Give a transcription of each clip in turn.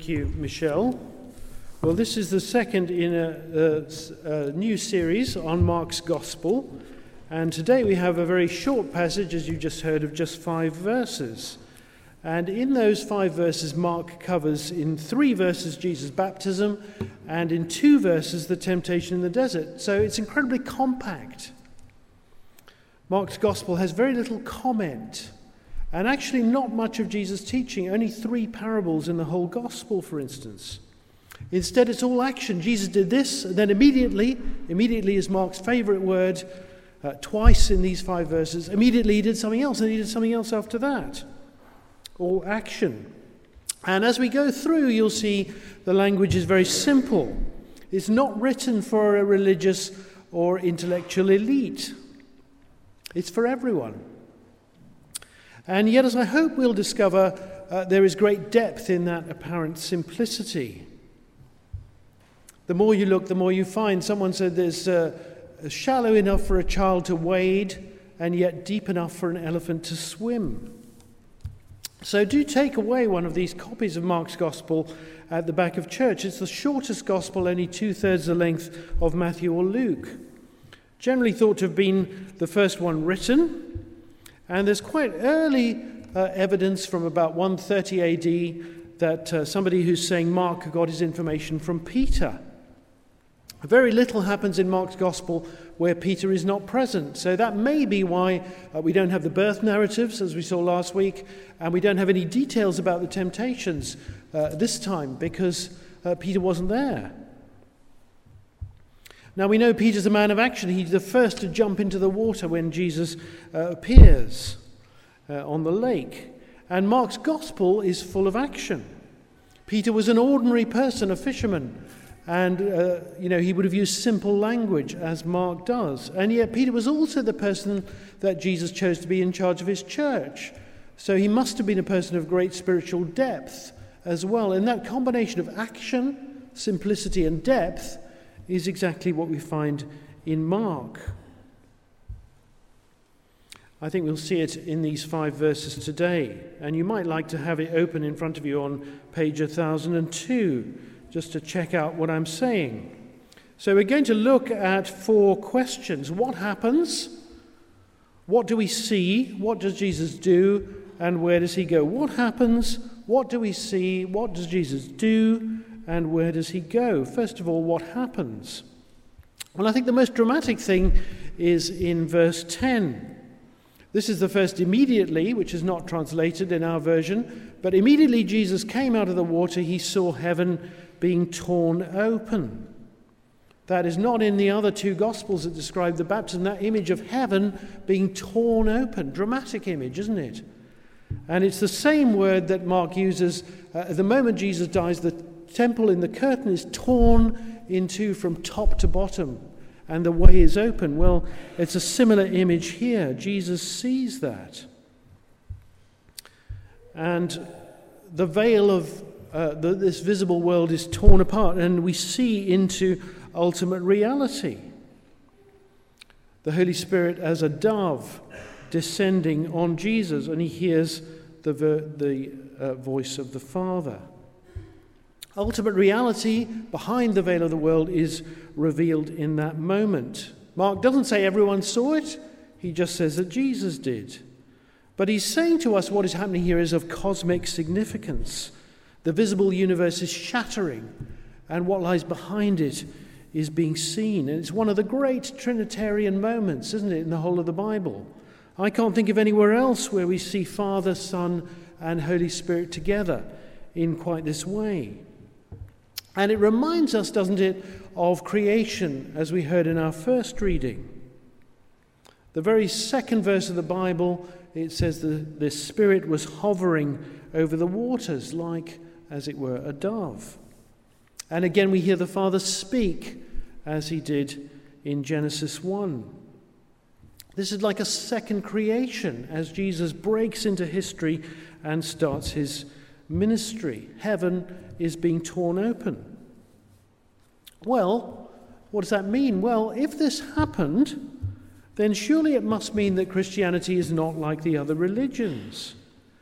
Thank you, Michelle. Well, this is the second in a new series on Mark's Gospel, and today we have a very short passage, as you just heard, of just 5 verses. And in those 5 verses, Mark covers in 3 verses Jesus' baptism, and in 2 verses the temptation in the desert. So it's incredibly compact. Mark's Gospel has very little comment, and actually not much of Jesus' teaching, only 3 parables in the whole Gospel, for instance. Instead, it's all action. Jesus did this, and then immediately is Mark's favorite word, twice in these 5 verses, immediately he did something else, and he did something else after that. All action. And as we go through, you'll see the language is very simple. It's not written for a religious or intellectual elite. It's for everyone. And yet, as I hope we'll discover, there is great depth in that apparent simplicity. The more you look, the more you find. Someone said there's shallow enough for a child to wade, and yet deep enough for an elephant to swim. So do take away one of these copies of Mark's Gospel at the back of church. It's the shortest Gospel, only 2/3 the length of Matthew or Luke. Generally thought to have been the first one written. And there's quite early evidence from about 130 AD that somebody who's saying Mark got his information from Peter. Very little happens in Mark's Gospel where Peter is not present. So that may be why we don't have the birth narratives, as we saw last week, and we don't have any details about the temptations this time, because Peter wasn't there. Now we know Peter's a man of action. He's the first to jump into the water when Jesus appears on the lake. And Mark's Gospel is full of action. Peter was an ordinary person, a fisherman. And, he would have used simple language, as Mark does. And yet Peter was also the person that Jesus chose to be in charge of his church. So he must have been a person of great spiritual depth as well. And that combination of action, simplicity, and depth is exactly what we find in Mark. I think we'll see it in these 5 verses today. And you might like to have it open in front of you on page 1002, just to check out what I'm saying. So we're going to look at 4 questions. What happens? What do we see? What does Jesus do? And where does he go? What happens? What do we see? What does Jesus do? And where does he go? First of all, what happens? Well, I think the most dramatic thing is in verse 10. This is the first immediately, which is not translated in our version. But immediately Jesus came out of the water, he saw heaven being torn open. That is not in the other 2 Gospels that describe the baptism. That image of heaven being torn open. Dramatic image, isn't it? And it's the same word that Mark uses. At the moment Jesus dies, the temple in the curtain is torn in 2 from top to bottom, and the way is open. Well, it's a similar image here. Jesus sees that. And the veil of this visible world is torn apart, and we see into ultimate reality. The Holy Spirit as a dove descending on Jesus, and he hears the voice of the Father. Ultimate reality behind the veil of the world is revealed in that moment. Mark doesn't say everyone saw it. He just says that Jesus did. But he's saying to us what is happening here is of cosmic significance. The visible universe is shattering, and what lies behind it is being seen. And it's one of the great Trinitarian moments, isn't it, in the whole of the Bible? I can't think of anywhere else where we see Father, Son, and Holy Spirit together in quite this way. And it reminds us, doesn't it, of creation, as we heard in our first reading. The very second verse of the Bible, it says the Spirit was hovering over the waters like, as it were, a dove. And again we hear the Father speak, as he did in Genesis 1. This is like a second creation as Jesus breaks into history and starts his ministry. Heaven is being torn open. Well, what does that mean? Well, if this happened, then surely it must mean that Christianity is not like the other religions.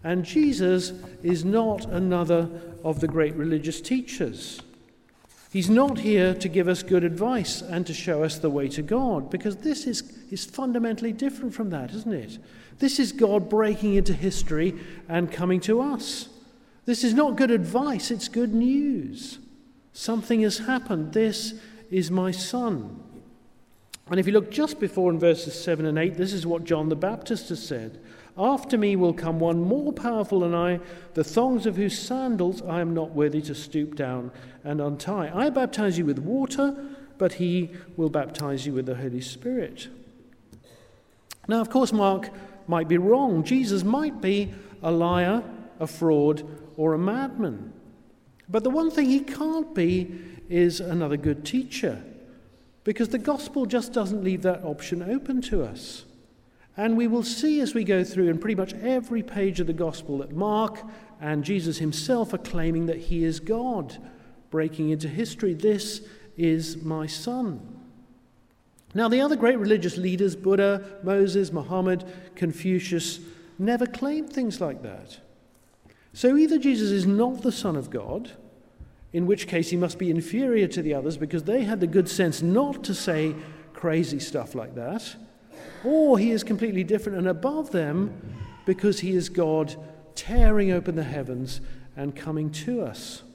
And Jesus is not another of the great religious teachers. He's not here to give us good advice and to show us the way to God, because this is fundamentally different from that, isn't it? This is God breaking into history and coming to us. This is not good advice, it's good news. Something has happened. This is my son. And if you look just before in verses 7 and 8, this is what John the Baptist has said. After me will come one more powerful than I, the thongs of whose sandals I am not worthy to stoop down and untie. I baptize you with water, but he will baptize you with the Holy Spirit. Now, of course, Mark might be wrong. Jesus might be a liar, a fraud, or a madman. But the one thing he can't be is another good teacher, because the gospel just doesn't leave that option open to us. And we will see as we go through in pretty much every page of the gospel that Mark and Jesus himself are claiming that he is God, breaking into history. This is my son. Now, the other great religious leaders, Buddha, Moses, Muhammad, Confucius, never claimed things like that. So either Jesus is not the Son of God, in which case he must be inferior to the others because they had the good sense not to say crazy stuff like that, or he is completely different and above them because he is God tearing open the heavens and coming to us.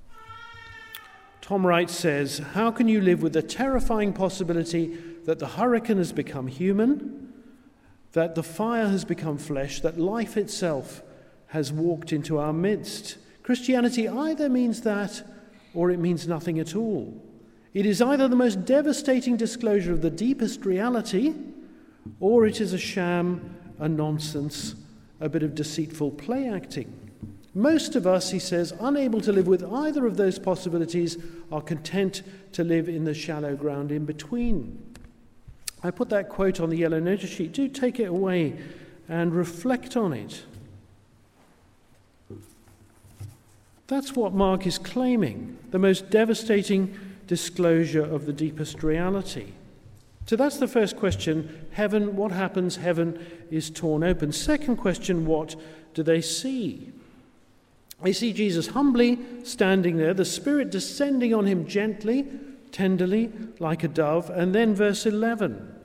Tom Wright says, how can you live with the terrifying possibility that the hurricane has become human, that the fire has become flesh, that life itself has walked into our midst? Christianity either means that or it means nothing at all. It is either the most devastating disclosure of the deepest reality, or it is a sham, a nonsense, a bit of deceitful play acting. Most of us, he says, unable to live with either of those possibilities, are content to live in the shallow ground in between. I put that quote on the yellow notice sheet. Do take it away and reflect on it. That's what Mark is claiming, the most devastating disclosure of the deepest reality. So that's the first question. Heaven, what happens? Heaven is torn open. Second question, what do they see? They see Jesus humbly standing there, the Spirit descending on him gently, tenderly, like a dove. And then verse 11.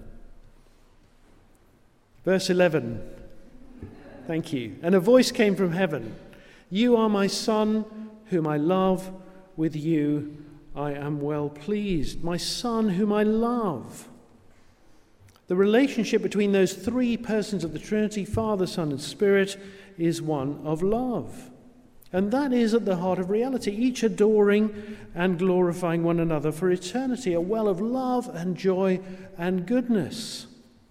Verse 11. Thank you. And a voice came from heaven. You are my Son, whom I love. With you I am well pleased. My Son, whom I love. The relationship between those three persons of the Trinity, Father, Son, and Spirit, is one of love. And that is at the heart of reality, each adoring and glorifying one another for eternity, a well of love and joy and goodness.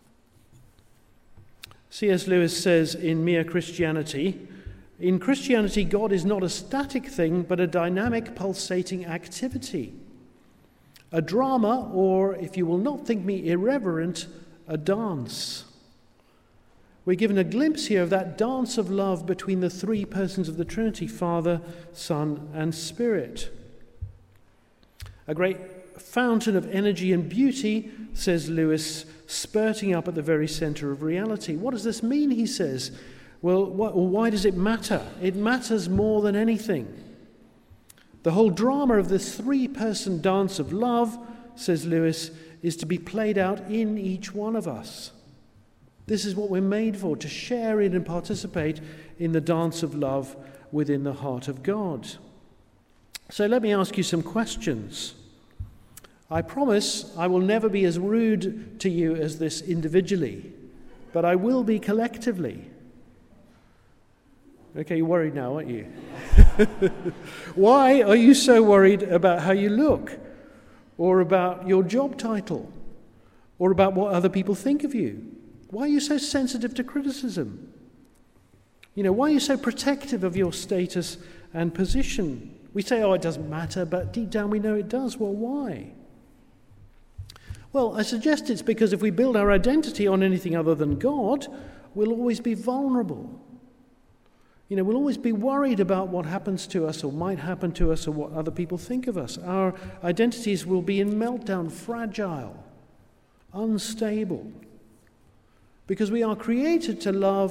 C.S. Lewis says in Mere Christianity, in Christianity, God is not a static thing, but a dynamic, pulsating activity. A drama, or, if you will not think me irreverent, a dance. We're given a glimpse here of that dance of love between the three persons of the Trinity, Father, Son, and Spirit. A great fountain of energy and beauty, says Lewis, spurting up at the very center of reality. What does this mean, he says? Well, why does it matter? It matters more than anything. The whole drama of this three-person dance of love, says Lewis, is to be played out in each one of us. This is what we're made for, to share in and participate in the dance of love within the heart of God. So let me ask you some questions. I promise I will never be as rude to you as this individually, but I will be collectively. Okay, you're worried now, aren't you? Why are you so worried about how you look, or about your job title, or about what other people think of you? Why are you so sensitive to criticism? Why are you so protective of your status and position? We say, it doesn't matter, but deep down we know it does. Well, why? Well, I suggest it's because if we build our identity on anything other than God, we'll always be vulnerable. We'll always be worried about what happens to us or might happen to us or what other people think of us. Our identities will be in meltdown, fragile, unstable. Because we are created to love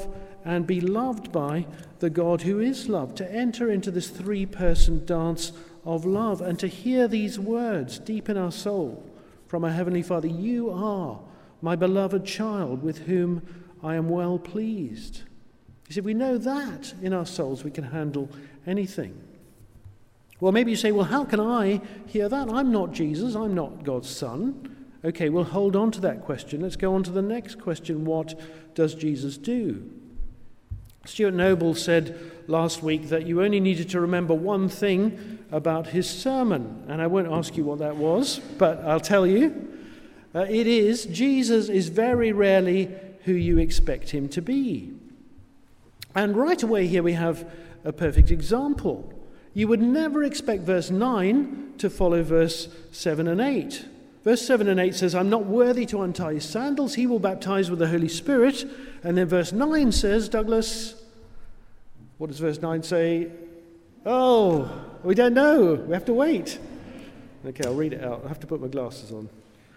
and be loved by the God who is love, to enter into this three-person dance of love and to hear these words deep in our soul from our Heavenly Father. You are my beloved child with whom I am well pleased. You see, if we know that in our souls, we can handle anything. Well, maybe you say, well, how can I hear that? I'm not Jesus. I'm not God's son. Okay, we'll hold on to that question. Let's go on to the next question. What does Jesus do? Stuart Noble said last week that you only needed to remember one thing about his sermon. And I won't ask you what that was, but I'll tell you. It is, Jesus is very rarely who you expect him to be. And right away here we have a perfect example. You would never expect verse 9 to follow verse 7 and 8. Verse 7 and 8 says, I'm not worthy to untie his sandals. He will baptize with the Holy Spirit. And then verse 9 says, Douglas, what does verse 9 say? Oh, we don't know. We have to wait. Okay, I'll read it out. I have to put my glasses on.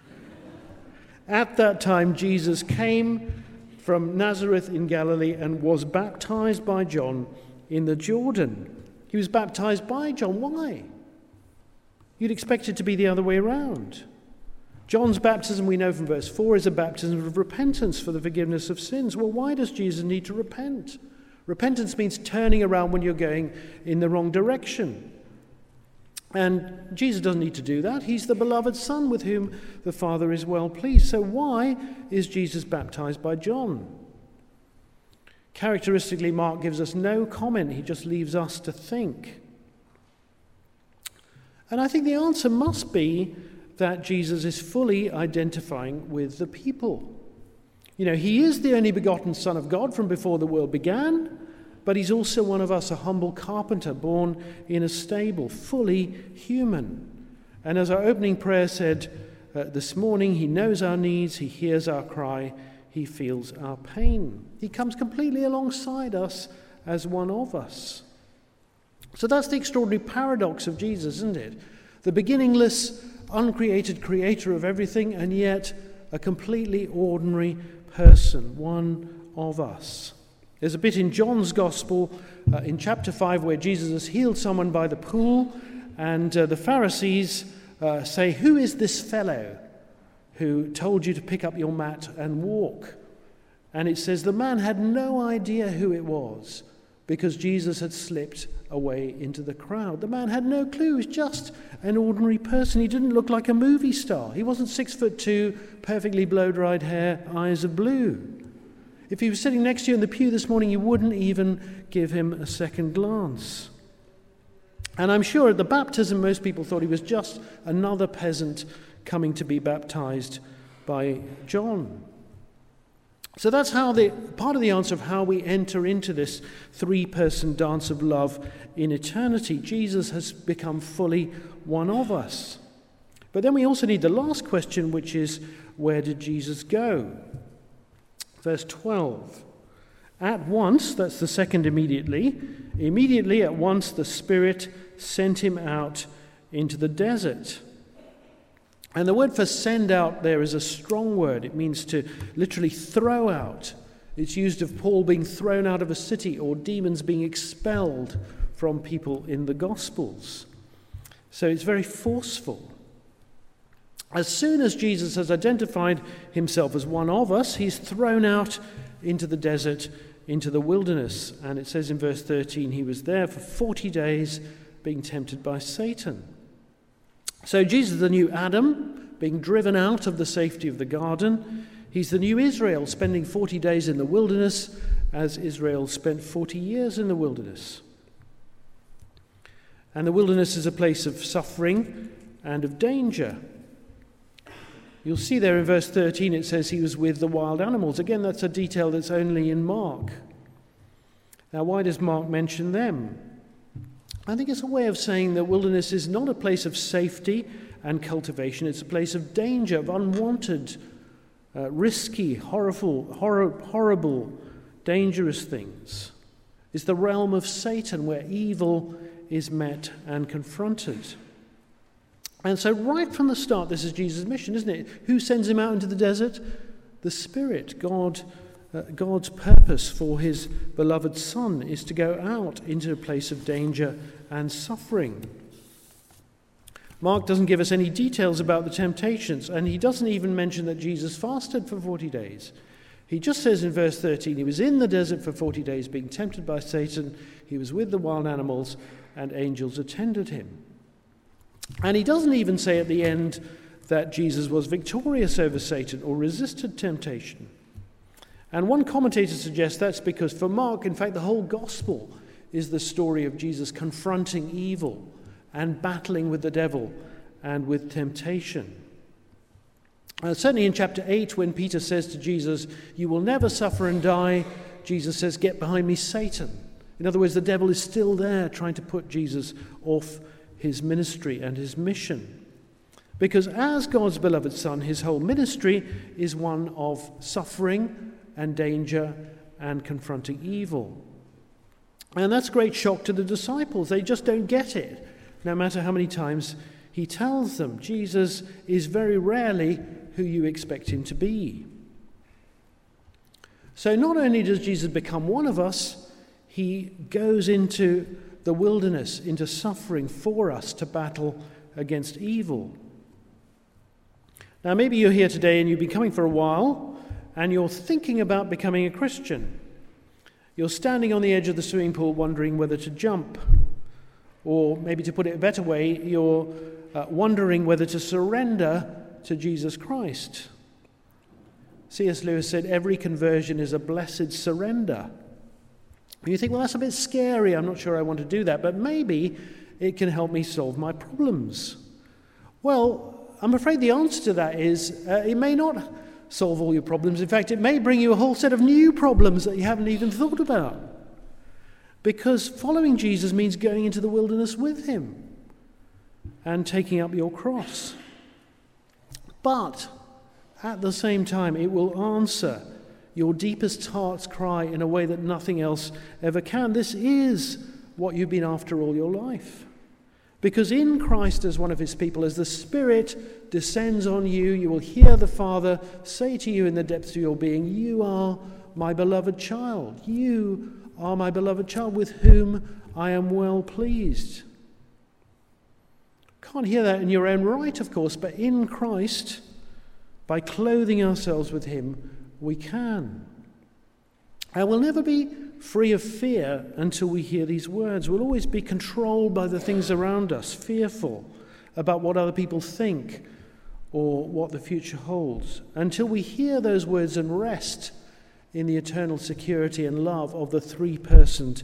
At that time, Jesus came from Nazareth in Galilee and was baptized by John in the Jordan. He was baptized by John. Why? You'd expect it to be the other way around. John's baptism, we know from verse 4, is a baptism of repentance for the forgiveness of sins. Well, why does Jesus need to repent? Repentance means turning around when you're going in the wrong direction. And Jesus doesn't need to do that. He's the beloved Son with whom the Father is well pleased. So why is Jesus baptized by John? Characteristically, Mark gives us no comment. He just leaves us to think. And I think the answer must be that Jesus is fully identifying with the people. You know, he is the only begotten Son of God from before the world began, but he's also one of us, a humble carpenter born in a stable, fully human. And as our opening prayer said this morning, he knows our needs, he hears our cry, he feels our pain. He comes completely alongside us as one of us. So that's the extraordinary paradox of Jesus, isn't it? The beginningless, uncreated creator of everything, and yet a completely ordinary person, one of us. There's a bit in John's Gospel in chapter 5 where Jesus has healed someone by the pool, and the Pharisees say, who is this fellow who told you to pick up your mat and walk? And it says the man had no idea who it was because Jesus had slipped away into the crowd. The man had no clue. He was just an ordinary person. He didn't look like a movie star. He wasn't 6'2", perfectly blow-dried hair, eyes of blue. If he was sitting next to you in the pew this morning, you wouldn't even give him a second glance. And I'm sure at the baptism, most people thought he was just another peasant coming to be baptized by John. So that's how part of the answer of how we enter into this three-person dance of love in eternity. Jesus has become fully one of us. But then we also need the last question, which is, where did Jesus go? Verse 12. At once, that's the second immediately at once the Spirit sent him out into the desert. And the word for send out there is a strong word. It means to literally throw out. It's used of Paul being thrown out of a city or demons being expelled from people in the Gospels. So it's very forceful. As soon as Jesus has identified himself as one of us, he's thrown out into the desert, into the wilderness. And it says in verse 13, he was there for 40 days being tempted by Satan. So Jesus is the new Adam, being driven out of the safety of the garden. He's the new Israel, spending 40 days in the wilderness, as Israel spent 40 years in the wilderness. And the wilderness is a place of suffering and of danger. You'll see there in verse 13 it says he was with the wild animals. Again, that's a detail that's only in Mark. Now, why does Mark mention them? I think it's a way of saying the wilderness is not a place of safety and cultivation. It's a place of danger, of unwanted, risky, horrible, dangerous things. It's the realm of Satan where evil is met and confronted. And so right from the start, this is Jesus' mission, isn't it? Who sends him out into the desert? The Spirit, God God's purpose for his beloved Son is to go out into a place of danger and suffering. Mark doesn't give us any details about the temptations, and he doesn't even mention that Jesus fasted for 40 days. He just says in verse 13, he was in the desert for 40 days being tempted by Satan. He was with the wild animals, and angels attended him. And he doesn't even say at the end that Jesus was victorious over Satan or resisted temptation. And one commentator suggests that's because for Mark, in fact, the whole gospel is the story of Jesus confronting evil and battling with the devil and with temptation. Certainly in chapter 8, when Peter says to Jesus, "You will never suffer and die," Jesus says, "Get behind me, Satan." In other words, the devil is still there trying to put Jesus off his ministry and his mission. Because as God's beloved Son, his whole ministry is one of suffering and danger and confronting evil. And that's a great shock to the disciples. They just don't get it, no matter how many times he tells them. Jesus is very rarely who you expect him to be. So not only does Jesus become one of us, he goes into the wilderness, into suffering for us to battle against evil. Now maybe you're here today and you've been coming for a while, and you're thinking about becoming a Christian. You're standing on the edge of the swimming pool wondering whether to jump. Or maybe to put it a better way, you're wondering whether to surrender to Jesus Christ. C.S. Lewis said, every conversion is a blessed surrender. And you think, well, that's a bit scary. I'm not sure I want to do that. But maybe it can help me solve my problems. Well, I'm afraid the answer to that is it may not solve all your problems. In fact, it may bring you a whole set of new problems that you haven't even thought about. Because following Jesus means going into the wilderness with him and taking up your cross. But at the same time, it will answer your deepest heart's cry in a way that nothing else ever can. This is what you've been after all your life. Because in Christ as one of his people, as the Spirit descends on you, you will hear the Father say to you in the depths of your being, "You are my beloved child. You are my beloved child with whom I am well pleased." Can't hear that in your own right, of course, but in Christ, by clothing ourselves with him, we can. And we'll never be free of fear until we hear these words. We'll always be controlled by the things around us, fearful about what other people think or what the future holds, until we hear those words and rest in the eternal security and love of the three-personed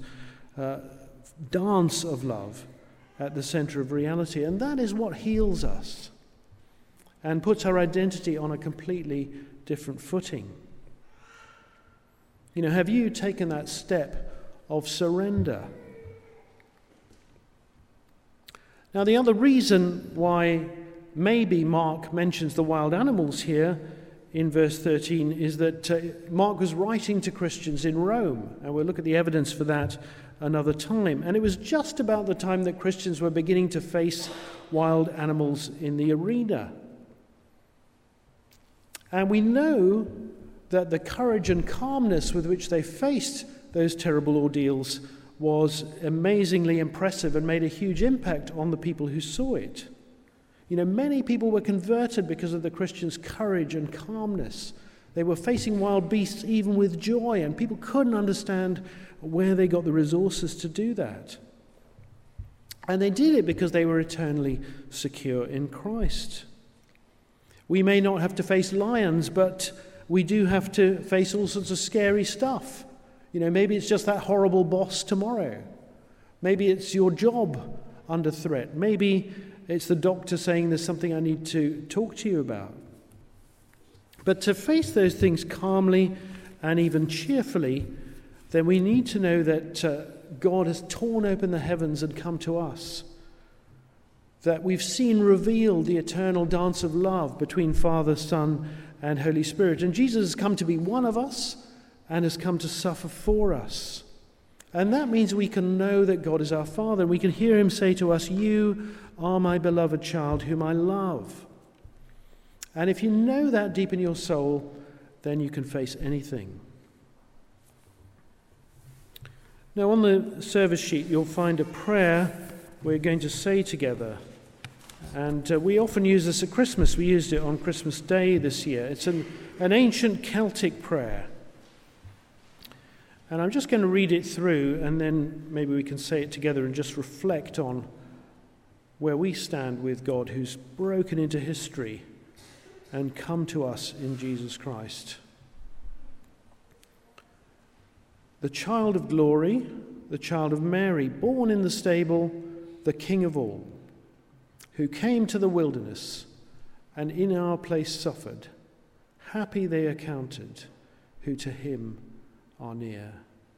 dance of love at the center of reality. And that is what heals us and puts our identity on a completely different footing. You know, have you taken that step of surrender? Now, the other reason why maybe Mark mentions the wild animals here in verse 13 is that Mark was writing to Christians in Rome, and we'll look at the evidence for that another time. And it was just about the time that Christians were beginning to face wild animals in the arena. And we know that the courage and calmness with which they faced those terrible ordeals was amazingly impressive and made a huge impact on the people who saw it. You know, many people were converted because of the Christians' courage and calmness. They were facing wild beasts even with joy, and people couldn't understand where they got the resources to do that. And they did it because they were eternally secure in Christ. We may not have to face lions, but we do have to face all sorts of scary stuff. You know, maybe it's just that horrible boss tomorrow. Maybe it's your job under threat. Maybe it's the doctor saying there's something I need to talk to you about. But to face those things calmly and even cheerfully, then we need to know that God has torn open the heavens and come to us. That we've seen revealed the eternal dance of love between Father, Son, and Holy Spirit. And Jesus has come to be one of us and has come to suffer for us. And that means we can know that God is our Father. And we can hear him say to us, "You are my beloved child whom I love." And if you know that deep in your soul, then you can face anything. Now, on the service sheet, you'll find a prayer we're going to say together. And we often use this at Christmas. We used it on Christmas Day this year. It's an ancient Celtic prayer. And I'm just going to read it through, and then maybe we can say it together and just reflect on where we stand with God, who's broken into history and come to us in Jesus Christ. The child of glory, the child of Mary, born in the stable, the King of all, who came to the wilderness and in our place suffered, happy they are counted who to him are near.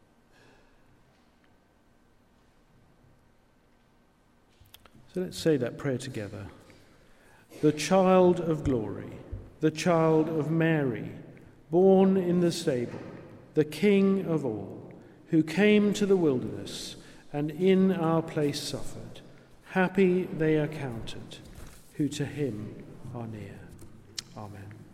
So let's say that prayer together. The child of glory, the child of Mary, born in the stable, the King of all, who came to the wilderness and in our place suffered, happy they are counted who to him are near. Amen.